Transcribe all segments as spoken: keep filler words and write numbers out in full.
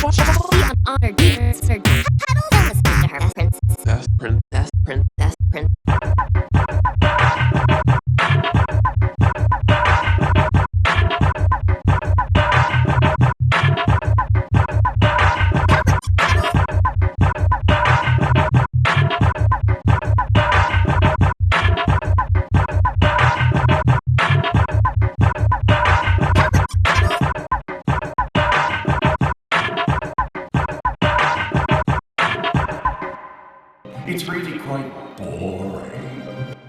Be an honored leader, Sir. Don't listen to her, princess, princess, princess, princess. It's really quite boring.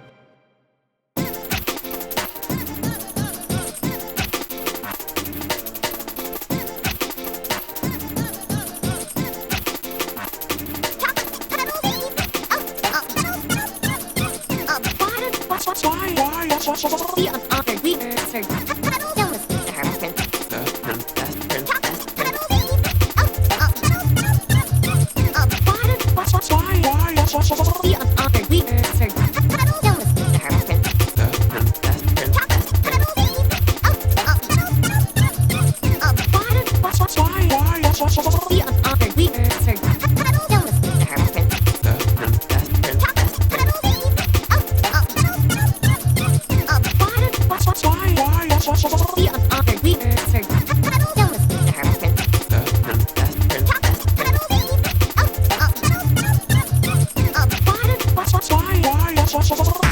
Why? Why? Be an honored leader, Sir. Don't listen to her, princess, princess, princess, princess. Why? Why? Be an honored leader, Sir. Don't listen to her, princess, princess, princess, princess. Why? Why? Be an honored leader, Sir. Don't listen to her, princess, princess, princess, princess. Why? Why? Be an honored leader, Sir. Don't listen to her, princess, princess, princess, princess. Why? Why?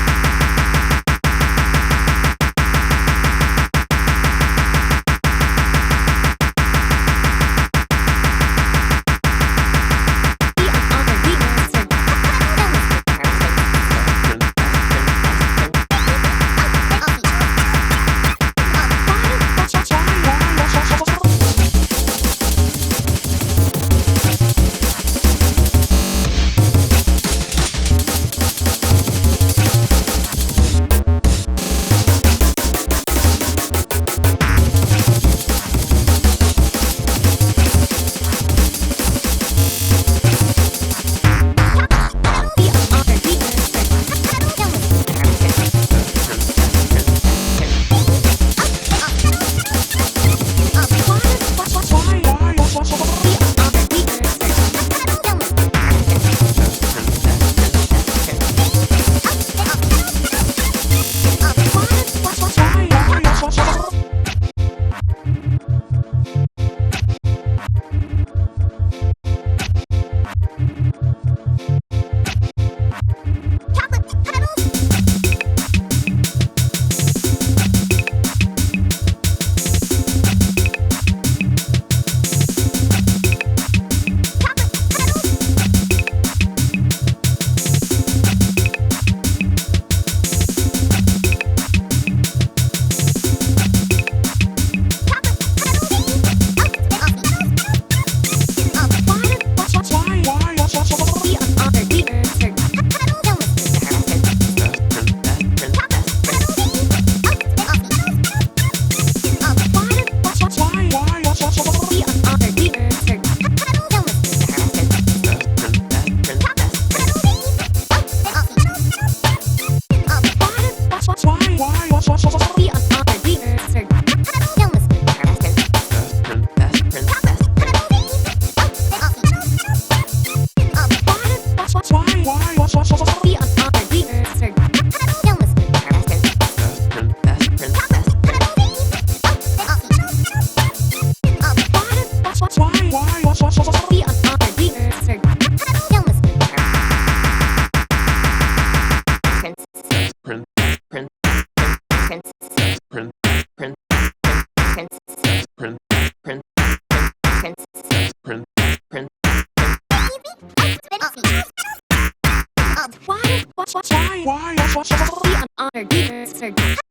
Why? Why? Be an honored leader, Sir.